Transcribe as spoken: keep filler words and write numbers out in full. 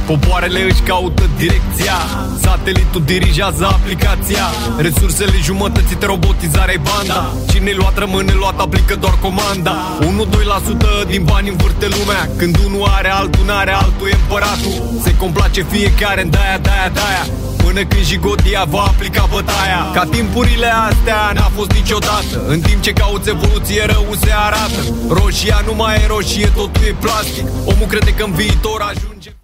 Popoarele își caută direcția, satelitul dirigează aplicația. Resursele jumătățite, robotizare banda. Cine-i luat rămâne luat, aplică doar comanda. unu doi la sută din bani învârte lumea. Când unul are, altul n-are, altul e împăratul. Se complace fiecare în daia, daia, daia, până când jigodia va aplica bătaia. Ca timpurile astea n-a fost niciodată. În timp ce cauți evoluție, rău se arată. Roșia nu mai e roșie, totul e plastic. Omul crede că în viitor ajunge.